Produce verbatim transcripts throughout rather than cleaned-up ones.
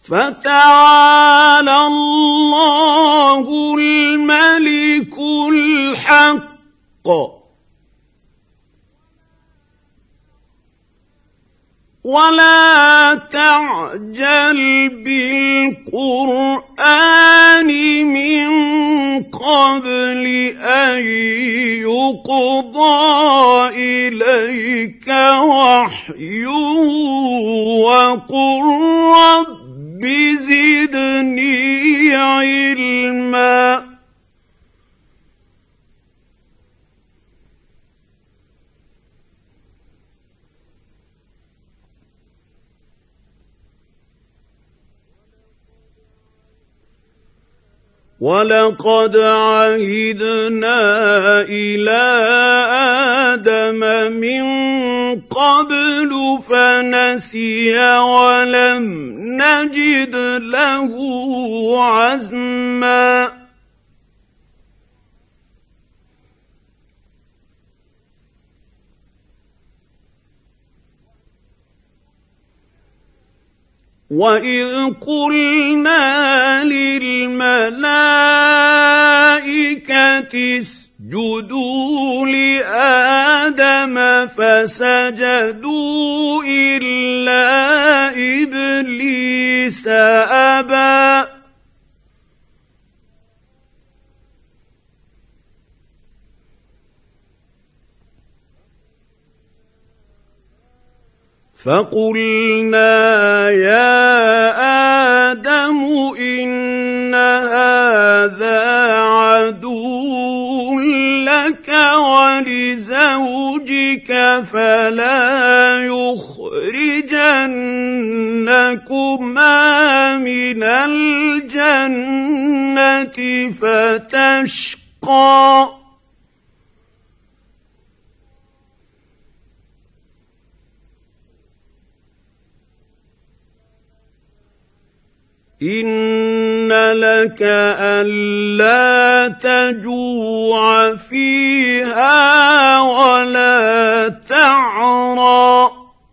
فَتَعَالَى اللَّهُ الْمَلِكُ الْحَقُّ وَلَا تَعْجَلْ بِالْقُرْآنِ مِن قَبْلِ أَن يُقْضَىٰ إِلَيْكَ وَحْيُهُ وَقُل رَّبِّ زِدْنِي عِلْمًا. وَلَقَدْ عَهِدْنَا إِلَىٰ آدَمَ مِن قَبْلُ فَنَسِيَ وَلَمْ نَجِدْ لَهُ عَزْمًا. وَإِذْ قُلْنَا لِلْمَلَائِكَةِ اسْجُدُوا لِآدَمَ فَسَجَدُوا إِلَّا إِبْلِيسَ أَبَىٰ. فَقُلْنَا يَا آدَمُ إِنَّ هَٰذَا عَدُوٌّ لَّكَ وَلِزَوْجِكَ فَلَا يُخْرِجَنَّكُمَا مِنَ الْجَنَّةِ فَتَشْقَىٰ. إِنَّ لَكَ أَلَّا تَجُوعَ فِيهَا وَلَا تَعْرَىٰ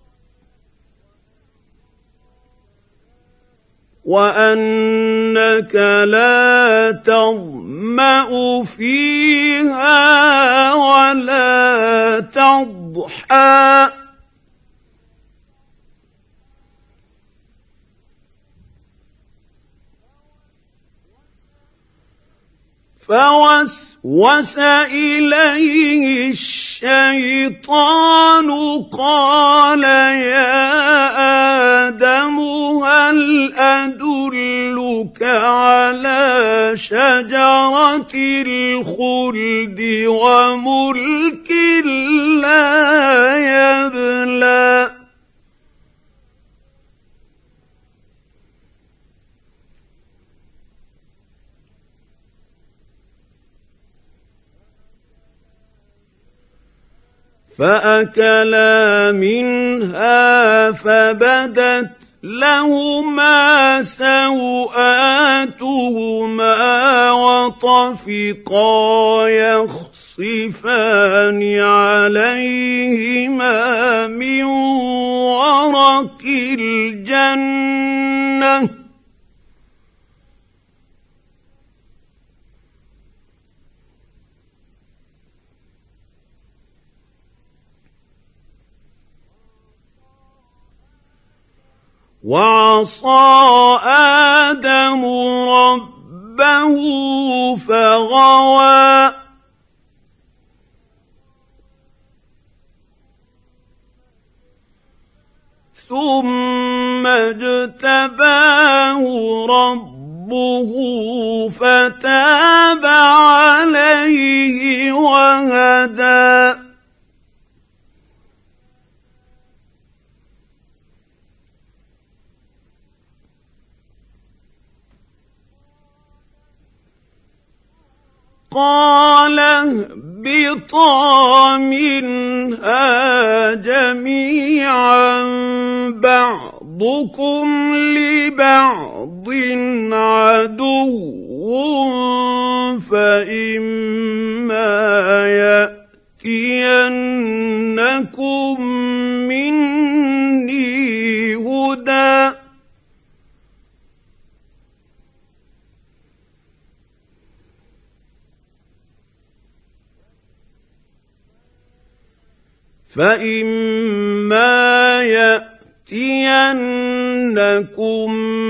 وَأَنَّكَ لَا تَظْمَأُ فِيهَا وَلَا تَضْحَىٰ. فَوَسْوَسَ إِلَيْهِ الشَّيْطَانُ قَالَ يَا آدَمُ هَلْ أَدُلُّكَ عَلَىٰ شَجَرَةِ الْخُلْدِ وَمُلْكٍ لَّا يَبْلَىٰ. فَأَكَلَا مِنْهَا فَبَدَتْ لَهُمَا سَوْآتُهُمَا وَطَفِقَا يَخْصِفَانِ عَلَيْهِمَا مِن وَرَقِ الْجَنَّةِ وَعَصَىٰ آدَمُ رَبَّهُ فَغَوَىٰ. ثُمَّ اجْتَبَاهُ رَبُّهُ فَتَابَ عَلَيْهِ وَهَدَىٰ. قَالَ اهْبِطَا مِنْهَا جَمِيعًا بَعْضُكُمْ لِبَعْضٍ عَدُوٌّ فَإِمَّا يَأْتِيَنَّكُم مِّنِّي هُدًى فإما يأتينكم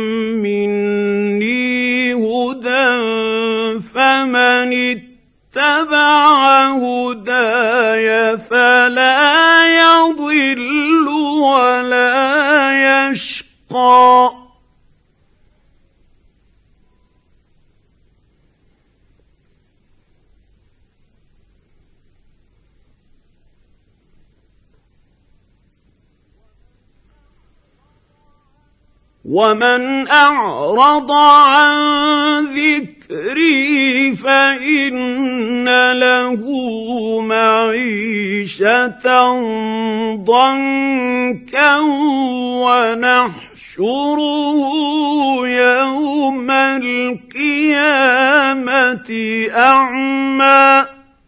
مني هدى فمن اتبع هداي فلا يضل ولا يشقى. ومن أعرض عن ذكري فإن له معيشة ضنكا ونحشره يوم القيامة أعمى.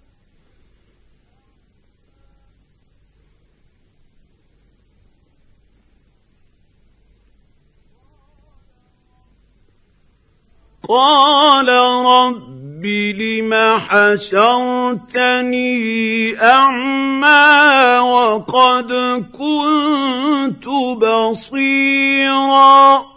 قال رب لم حشرتني أعمى وقد كنت بصيرا